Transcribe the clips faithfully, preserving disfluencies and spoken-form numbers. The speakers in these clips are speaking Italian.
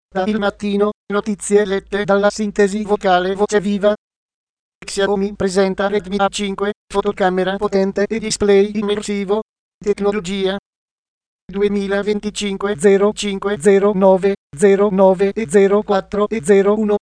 Da Il Mattino, notizie lette dalla sintesi vocale Voce Viva. Xiaomi presenta Redmi A cinque, fotocamera potente e display immersivo. Tecnologia duemilaventicinque zero cinque zero nove zero nove e zero quattro e zero uno.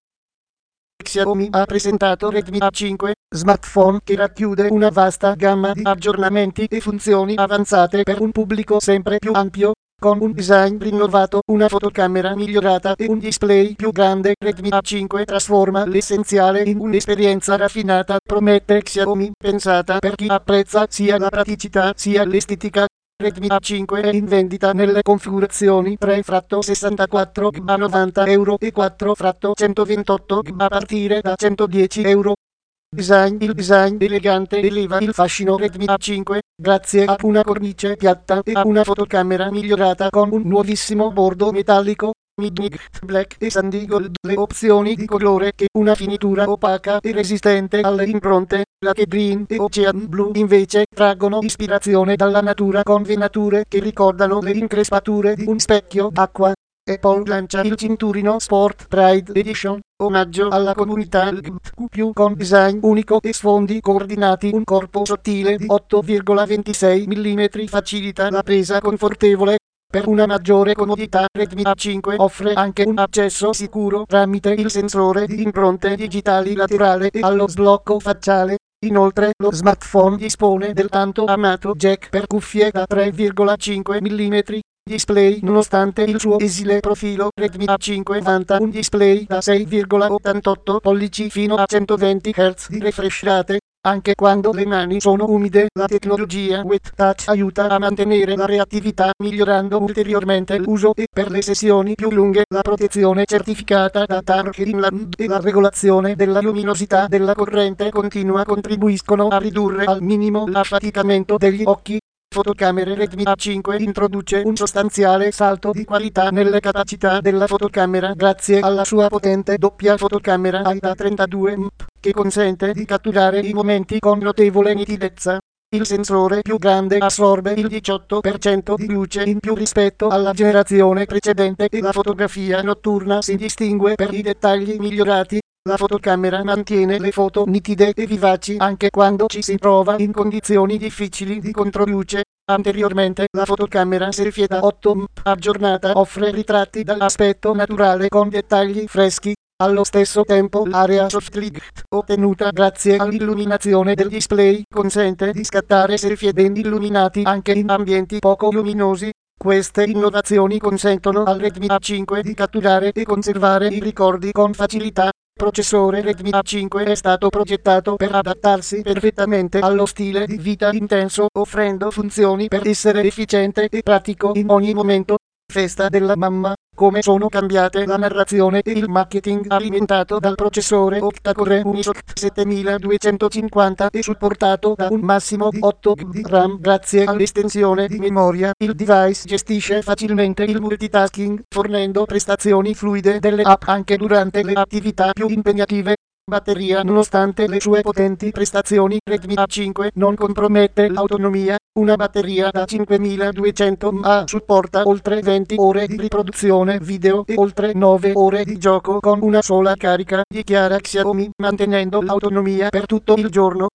Xiaomi ha presentato Redmi A cinque, smartphone che racchiude una vasta gamma di aggiornamenti e funzioni avanzate per un pubblico sempre più ampio. Con un design rinnovato, una fotocamera migliorata e un display più grande, Redmi A cinque trasforma l'essenziale in un'esperienza raffinata. Promette Xiaomi, pensata per chi apprezza sia la praticità sia l'estetica. Redmi A cinque è in vendita nelle configurazioni tre sessantaquattro giga a novanta euro e quattro centoventotto giga a partire da centodieci euro. Design Il design elegante eleva il fascino Redmi A cinque, grazie a una cornice piatta e a una fotocamera migliorata con un nuovissimo bordo metallico, Midnight Black e Sandy Gold. Le opzioni di colore che una finitura opaca e resistente alle impronte, Lake Green e Ocean Blue invece traggono ispirazione dalla natura con venature che ricordano le increspature di un specchio d'acqua. Apple lancia il cinturino Sport Pride Edition, omaggio alla comunità L G B T Q più, con design unico e sfondi coordinati. Un corpo sottile di otto virgola ventisei millimetri facilita la presa confortevole. Per una maggiore comodità, Redmi A cinque offre anche un accesso sicuro tramite il sensore di impronte digitali laterale e allo sblocco facciale. Inoltre, lo smartphone dispone del tanto amato jack per cuffie da tre virgola cinque millimetri. Display Nonostante il suo esile profilo, Redmi A cinque vanta un display da sei virgola ottantotto pollici fino a centoventi hertz di refresh rate. Anche quando le mani sono umide, la tecnologia Wet Touch aiuta a mantenere la reattività, migliorando ulteriormente l'uso, e per le sessioni più lunghe la protezione certificata da Dark Inland e la regolazione della luminosità della corrente continua contribuiscono a ridurre al minimo l'affaticamento degli occhi. Fotocamere Redmi A cinque introduce un sostanziale salto di qualità nelle capacità della fotocamera grazie alla sua potente doppia fotocamera A I da trentadue megapixel che consente di catturare i momenti con notevole nitidezza. Il sensore più grande assorbe il diciotto per cento di luce in più rispetto alla generazione precedente e la fotografia notturna si distingue per i dettagli migliorati. La fotocamera mantiene le foto nitide e vivaci anche quando ci si trova in condizioni difficili di controluce. Anteriormente, la fotocamera selfie da otto megapixel aggiornata offre ritratti dall'aspetto naturale con dettagli freschi. Allo stesso tempo, l'area soft light, ottenuta grazie all'illuminazione del display, consente di scattare selfie ben illuminati anche in ambienti poco luminosi. Queste innovazioni consentono al Redmi A cinque di catturare e conservare i ricordi con facilità. Il processore Redmi A cinque è stato progettato per adattarsi perfettamente allo stile di vita intenso, offrendo funzioni per essere efficiente e pratico in ogni momento. Festa della mamma. Come sono cambiate la narrazione e il marketing alimentato dal processore octa-core Unisoc settemiladuecentocinquanta e supportato da un massimo di otto giga di RAM grazie all'estensione di memoria. Il device gestisce facilmente il multitasking, fornendo prestazioni fluide delle app anche durante le attività più impegnative. Batteria Nonostante le sue potenti prestazioni, Redmi A cinque non compromette l'autonomia. Una batteria da cinquemiladuecento milliamperi supporta oltre venti ore di riproduzione video e oltre nove ore di gioco con una sola carica, dichiara Xiaomi, mantenendo l'autonomia per tutto il giorno.